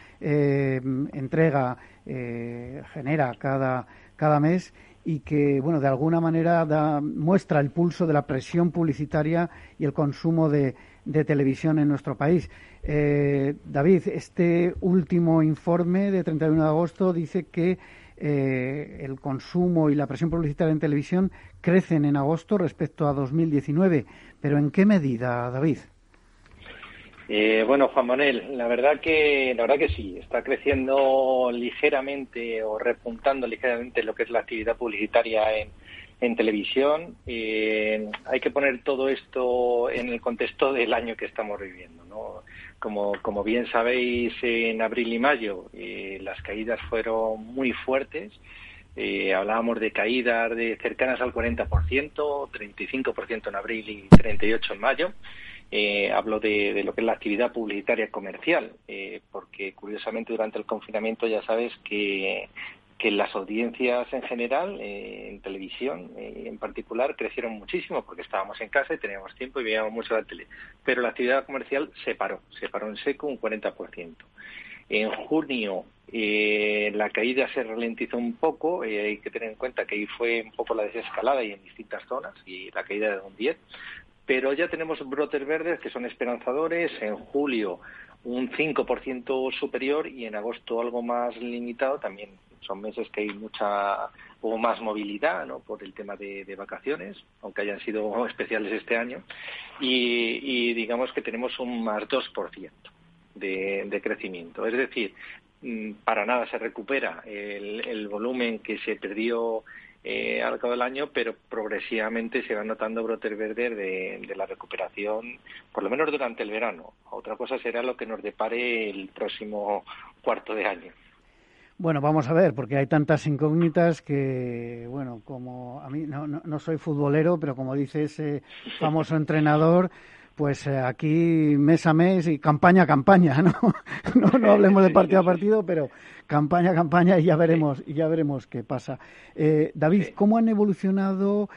genera cada mes, y que, de alguna manera muestra el pulso de la presión publicitaria y el consumo de televisión en nuestro país. David, este último informe de 31 de agosto dice que el consumo y la presión publicitaria en televisión crecen en agosto respecto a 2019. ¿Pero en qué medida, David? Juan Manuel, la verdad que sí, está creciendo ligeramente o repuntando ligeramente lo que es la actividad publicitaria en televisión. Hay que poner todo esto en el contexto del año que estamos viviendo, ¿no? Como bien sabéis, en abril y mayo las caídas fueron muy fuertes. Hablábamos de caídas de cercanas al 40%, 35% en abril y 38% en mayo. Hablo de lo que es la actividad publicitaria comercial, porque curiosamente durante el confinamiento ya sabes que las audiencias en general, en televisión en particular, crecieron muchísimo porque estábamos en casa y teníamos tiempo y veíamos mucho la tele. Pero la actividad comercial se paró en seco un 40%. En junio la caída se ralentizó un poco, hay que tener en cuenta que ahí fue un poco la desescalada y en distintas zonas, y la caída de un 10%. Pero ya tenemos brotes verdes que son esperanzadores. En julio un 5% superior y en agosto algo más limitado. También son meses que hay hubo más movilidad, ¿no?, por el tema de vacaciones, aunque hayan sido especiales este año. Y digamos que tenemos un más 2% de crecimiento. Es decir, para nada se recupera el volumen que se perdió al cabo del año, pero progresivamente se van notando brotes verdes de la recuperación, por lo menos durante el verano. Otra cosa será lo que nos depare el próximo cuarto de año. Bueno, vamos a ver, porque hay tantas incógnitas que, como a mí no soy futbolero, pero como dice ese famoso entrenador, pues aquí mes a mes y campaña a campaña, ¿no? No hablemos de partido a partido, pero campaña a campaña y ya veremos qué pasa. David, ¿cómo ha evolucionado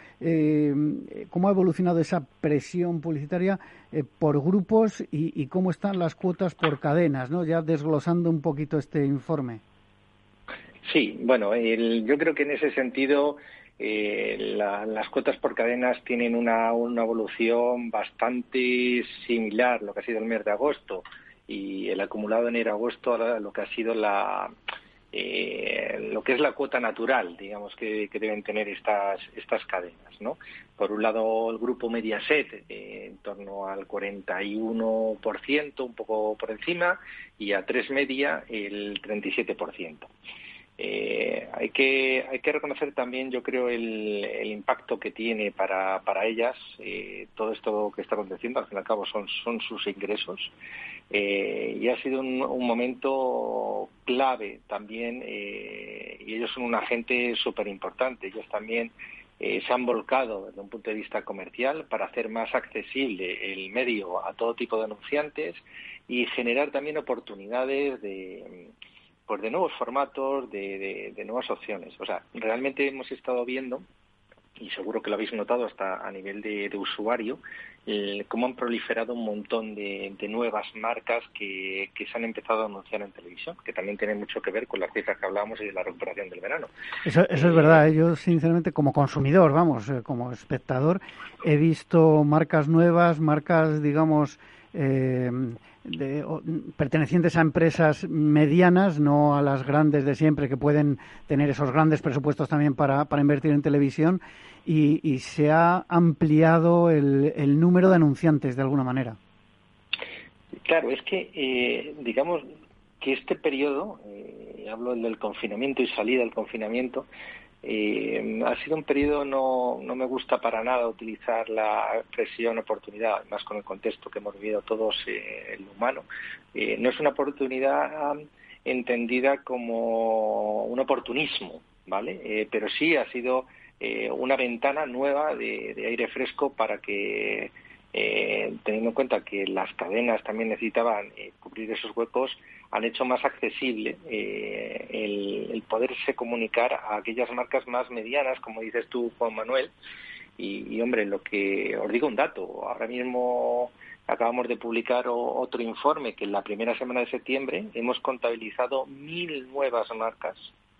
esa presión publicitaria por grupos y cómo están las cuotas por cadenas, ¿no? Ya desglosando un poquito este informe. Sí, yo creo que en ese sentido las cuotas por cadenas tienen una evolución bastante similar, lo que ha sido el mes de agosto y el acumulado enero-agosto, a lo que ha sido lo que es la cuota natural, digamos, que deben tener estas cadenas, ¿no? Por un lado, el grupo Mediaset en torno al 41%, un poco por encima, y a A3 Media el 37%. Hay que reconocer también, yo creo, el impacto que tiene para ellas todo esto que está aconteciendo. Al fin y al cabo son sus ingresos, y ha sido un momento clave también, y ellos son un agente súper importante. Ellos también se han volcado desde un punto de vista comercial para hacer más accesible el medio a todo tipo de anunciantes y generar también oportunidades de nuevos formatos, de nuevas opciones. O sea, realmente hemos estado viendo, y seguro que lo habéis notado hasta a nivel de usuario, cómo han proliferado un montón de nuevas marcas que se han empezado a anunciar en televisión, que también tienen mucho que ver con las cifras que hablábamos y de la recuperación del verano. Eso es verdad. Yo, sinceramente, como consumidor, como espectador, he visto marcas nuevas, marcas, digamos, pertenecientes a empresas medianas, no a las grandes de siempre, que pueden tener esos grandes presupuestos también para invertir en televisión, y se ha ampliado el número de anunciantes de alguna manera. Claro, es que digamos que este periodo, hablo del confinamiento y salida del confinamiento, ha sido un periodo, no me gusta para nada utilizar la expresión oportunidad, además con el contexto que hemos vivido todos, el humano. No es una oportunidad entendida como un oportunismo, ¿vale? Pero sí ha sido una ventana nueva de aire fresco para que teniendo en cuenta que las cadenas también necesitaban cubrir esos huecos, han hecho más accesible el poderse comunicar a aquellas marcas más medianas, como dices tú, Juan Manuel. Y hombre, lo que os digo un dato, ahora mismo acabamos de publicar otro informe que en la primera semana de septiembre hemos contabilizado 1.000 nuevas marcas.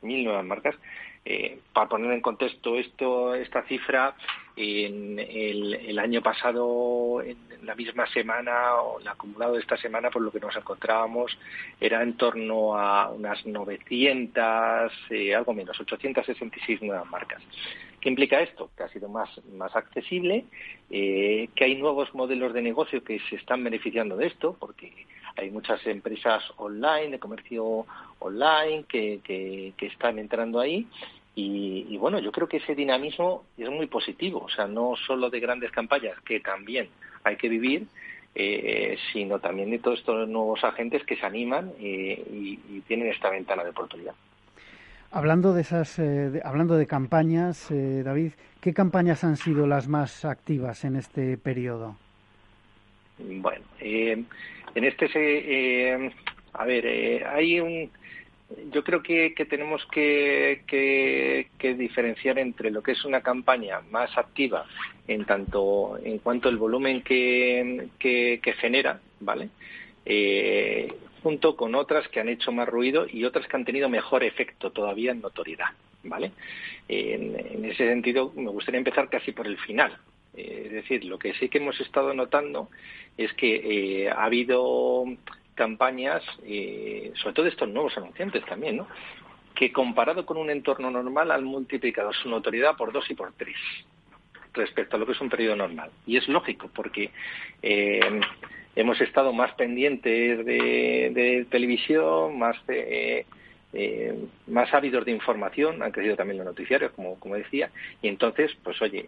Para poner en contexto esta cifra, en el año pasado, en la misma semana, o el acumulado de esta semana, por lo que nos encontrábamos, era en torno a unas 900, algo menos, 866 nuevas marcas. ¿Qué implica esto? Que ha sido más accesible, que hay nuevos modelos de negocio que se están beneficiando de esto, porque hay muchas empresas online, de comercio online, que están entrando ahí. Y bueno, yo creo que ese dinamismo es muy positivo, o sea, no solo de grandes campañas, que también hay que vivir, sino también de todos estos nuevos agentes que se animan y tienen esta ventana de oportunidad. Hablando de campañas, David, ¿qué campañas han sido las más activas en este periodo? Bueno, en este yo creo que tenemos que diferenciar entre lo que es una campaña más activa en cuanto al volumen que genera, ¿vale? Junto con otras que han hecho más ruido y otras que han tenido mejor efecto todavía en notoriedad, ¿vale? En ese sentido, me gustaría empezar casi por el final. Es decir, lo que sí que hemos estado notando es que ha habido campañas, sobre todo estos nuevos anunciantes también, ¿no?, que comparado con un entorno normal han multiplicado su notoriedad por 2 y por 3 respecto a lo que es un periodo normal. Y es lógico, porque hemos estado más pendientes de televisión, más ávidos de información, han crecido también los noticiarios, como decía, y entonces, pues oye,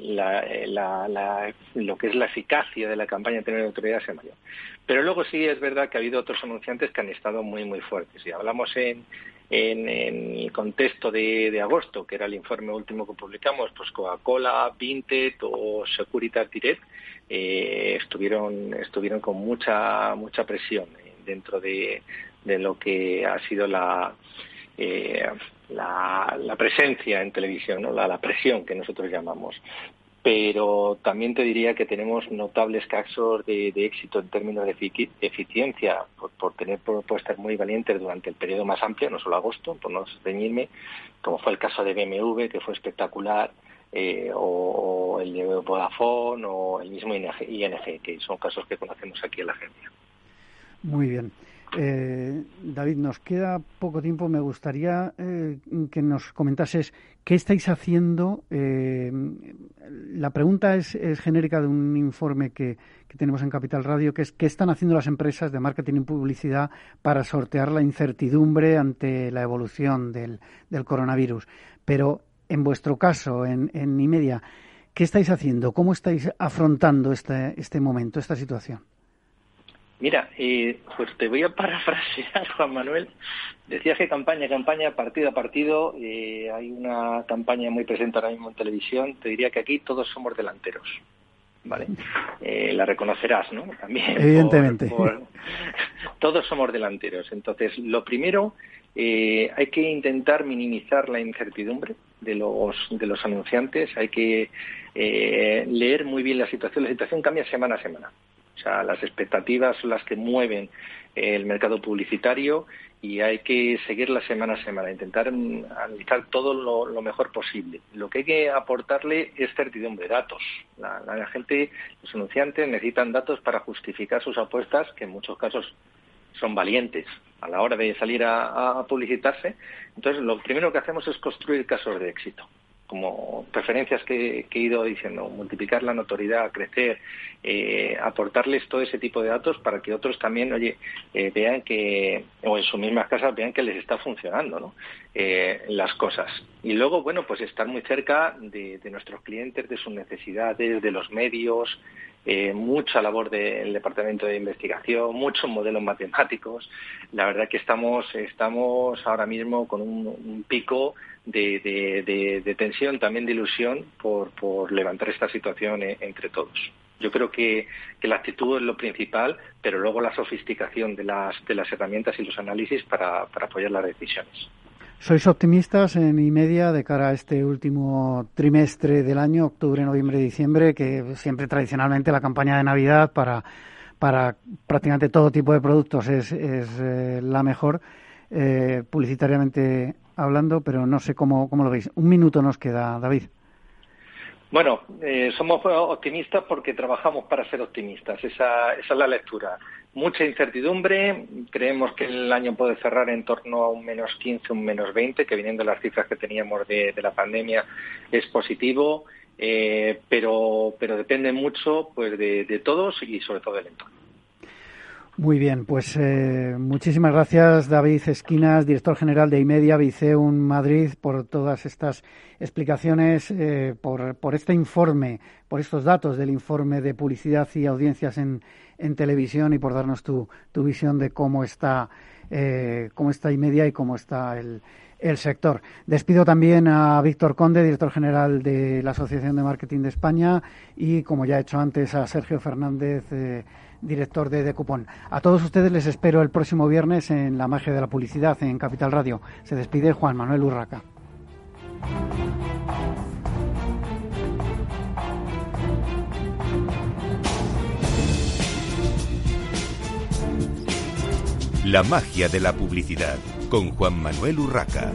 lo que es la eficacia de la campaña en términos de autoridad es mayor. Pero luego sí es verdad que ha habido otros anunciantes que han estado muy, muy fuertes. Si hablamos en el contexto de agosto, que era el informe último que publicamos, pues Coca-Cola, Vinted o Securitas Direct estuvieron con mucha presión dentro de lo que ha sido la presencia en televisión, ¿no?, la presión que nosotros llamamos. Pero también te diría que tenemos notables casos de éxito en términos de eficiencia por tener propuestas muy valientes durante el periodo más amplio, no solo agosto, por no ceñirme, como fue el caso de BMW, que fue espectacular, o el de Vodafone, o el mismo ING, que son casos que conocemos aquí en la agencia. Muy bien. David, nos queda poco tiempo. Me gustaría que nos comentases qué estáis haciendo. La pregunta es genérica de un informe que tenemos en Capital Radio, que es qué están haciendo las empresas de marketing y publicidad para sortear la incertidumbre ante la evolución del coronavirus. Pero en vuestro caso, en iMedia, ¿qué estáis haciendo? ¿Cómo estáis afrontando este momento, esta situación? Mira, pues te voy a parafrasear, Juan Manuel. Decías que campaña, partido a partido. Hay una campaña muy presente ahora mismo en televisión. Te diría que aquí todos somos delanteros, ¿vale? La reconocerás, ¿no? También. Evidentemente. Todos somos delanteros. Entonces, lo primero, hay que intentar minimizar la incertidumbre de los anunciantes. Hay que leer muy bien la situación. La situación cambia semana a semana. O sea, las expectativas son las que mueven el mercado publicitario y hay que seguirla semana a semana, intentar analizar todo lo mejor posible. Lo que hay que aportarle es certidumbre, datos. La gente, los anunciantes necesitan datos para justificar sus apuestas, que en muchos casos son valientes a la hora de salir a publicitarse. Entonces, lo primero que hacemos es construir casos de éxito, como referencias que he ido diciendo, multiplicar la notoriedad, crecer, aportarles todo ese tipo de datos para que otros también, vean que, o en sus mismas casas vean que les está funcionando, ¿no?, las cosas. Y luego, bueno, pues estar muy cerca de nuestros clientes, de sus necesidades, de los medios, mucha labor del departamento de investigación, muchos modelos matemáticos. La verdad que estamos ahora mismo con un pico de tensión, también de ilusión por levantar esta situación entre todos. Yo creo que la actitud es lo principal, pero luego la sofisticación de las herramientas y los análisis para apoyar las decisiones. ¿Sois optimistas en Imedia de cara a este último trimestre del año, octubre, noviembre, diciembre, que siempre tradicionalmente la campaña de Navidad para prácticamente todo tipo de productos es la mejor, publicitariamente hablando, pero no sé cómo lo veis? Un minuto nos queda, David. Bueno, somos optimistas porque trabajamos para ser optimistas. Esa es la lectura. Mucha incertidumbre. Creemos que el año puede cerrar en torno a un -15, un -20, que viniendo las cifras que teníamos de la pandemia es positivo, pero depende mucho pues de todos y sobre todo del entorno. Muy bien, pues muchísimas gracias, David Esquinas, director general de Imedia Viceum Madrid, por todas estas explicaciones, por este informe, por estos datos del informe de publicidad y audiencias en televisión y por darnos tu visión de cómo está Imedia y cómo está el sector. Despido también a Víctor Conde, director general de la Asociación de Marketing de España, y, como ya he hecho antes, a Sergio Fernández, director de Decupón. A todos ustedes les espero el próximo viernes en La Magia de la Publicidad, en Capital Radio. Se despide Juan Manuel Urraca. La magia de la publicidad, con Juan Manuel Urraca.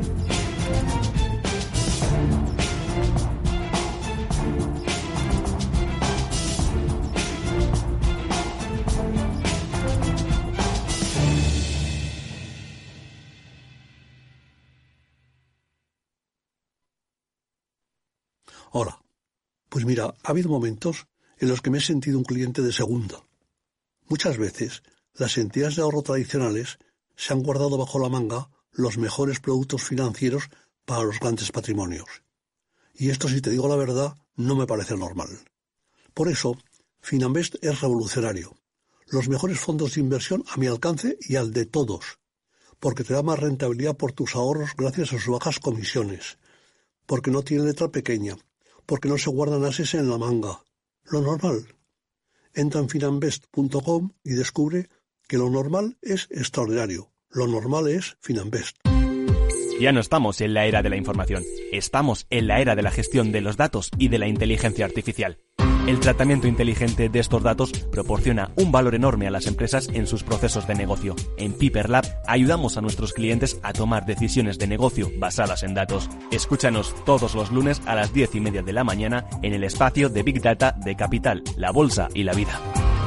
Hola. Pues mira, ha habido momentos en los que me he sentido un cliente de segunda. Muchas veces, las entidades de ahorro tradicionales se han guardado bajo la manga los mejores productos financieros para los grandes patrimonios. Y esto, si te digo la verdad, no me parece normal. Por eso, Finanbest es revolucionario. Los mejores fondos de inversión a mi alcance y al de todos. Porque te da más rentabilidad por tus ahorros gracias a sus bajas comisiones. Porque no tiene letra pequeña. Porque no se guardan ases en la manga. Lo normal. Entra en finanbest.com y descubre que lo normal es extraordinario. Lo normal es Finanbest. Ya no estamos en la era de la información. Estamos en la era de la gestión de los datos y de la inteligencia artificial. El tratamiento inteligente de estos datos proporciona un valor enorme a las empresas en sus procesos de negocio. En Piper Lab ayudamos a nuestros clientes a tomar decisiones de negocio basadas en datos. Escúchanos todos los lunes a las 10:30 de la mañana en el espacio de Big Data de Capital, la Bolsa y la Vida.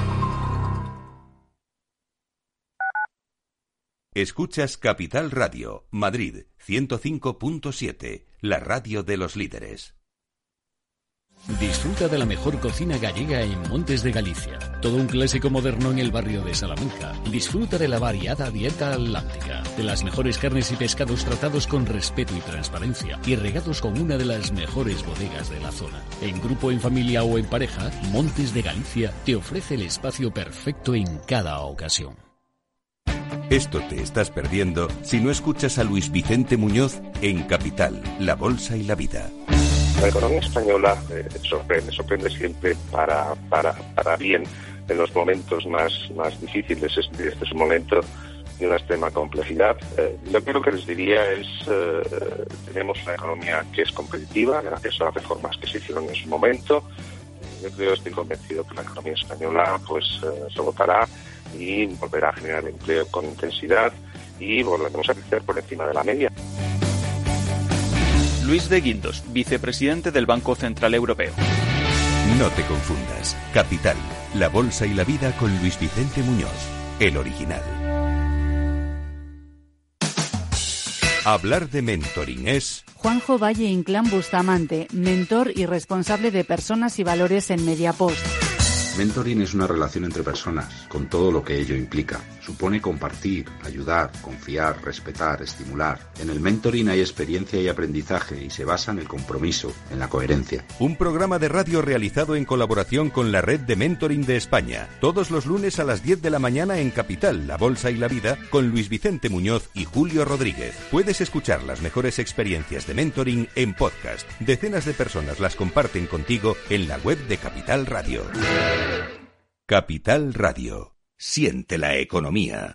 Escuchas Capital Radio, Madrid 105.7, la radio de los líderes. Disfruta de la mejor cocina gallega en Montes de Galicia. Todo un clásico moderno en el barrio de Salamanca. Disfruta de la variada dieta atlántica, de las mejores carnes y pescados tratados con respeto y transparencia y regados con una de las mejores bodegas de la zona. En grupo, en familia o en pareja, Montes de Galicia te ofrece el espacio perfecto en cada ocasión. Esto te estás perdiendo si no escuchas a Luis Vicente Muñoz en Capital, la Bolsa y la Vida. La economía española sorprende siempre para bien en los momentos más difíciles. Este es un momento de una extrema complejidad. Yo creo que les diría es, tenemos una economía que es competitiva gracias a las reformas que se hicieron en su momento. Yo estoy convencido que la economía española se votará y volverá a generar empleo con intensidad y volveremos a crecer por encima de la media. Luis de Guindos, vicepresidente del Banco Central Europeo. No te confundas. Capital, la Bolsa y la Vida con Luis Vicente Muñoz, el original. Hablar de mentoring es... Juanjo Valle Inclán Bustamante, mentor y responsable de personas y valores en Mediapost. Mentoring es una relación entre personas, con todo lo que ello implica. Supone compartir, ayudar, confiar, respetar, estimular. En el mentoring hay experiencia y aprendizaje y se basa en el compromiso, en la coherencia. Un programa de radio realizado en colaboración con la Red de Mentoring de España. Todos los lunes a las 10 de la mañana en Capital, La Bolsa y la Vida, con Luis Vicente Muñoz y Julio Rodríguez. Puedes escuchar las mejores experiencias de mentoring en podcast. Decenas de personas las comparten contigo en la web de Capital Radio. Capital Radio. Siente la economía.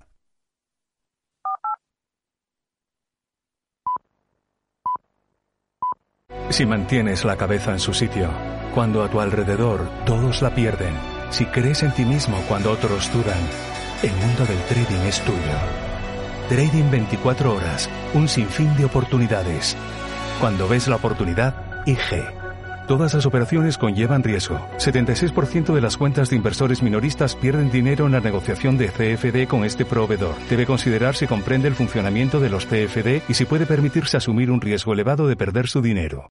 Si mantienes la cabeza en su sitio, cuando a tu alrededor todos la pierden, si crees en ti mismo cuando otros dudan, el mundo del trading es tuyo. Trading 24 horas, un sinfín de oportunidades. Cuando ves la oportunidad, IG. Todas las operaciones conllevan riesgo. 76% de las cuentas de inversores minoristas pierden dinero en la negociación de CFD con este proveedor. Debe considerar si comprende el funcionamiento de los CFD y si puede permitirse asumir un riesgo elevado de perder su dinero.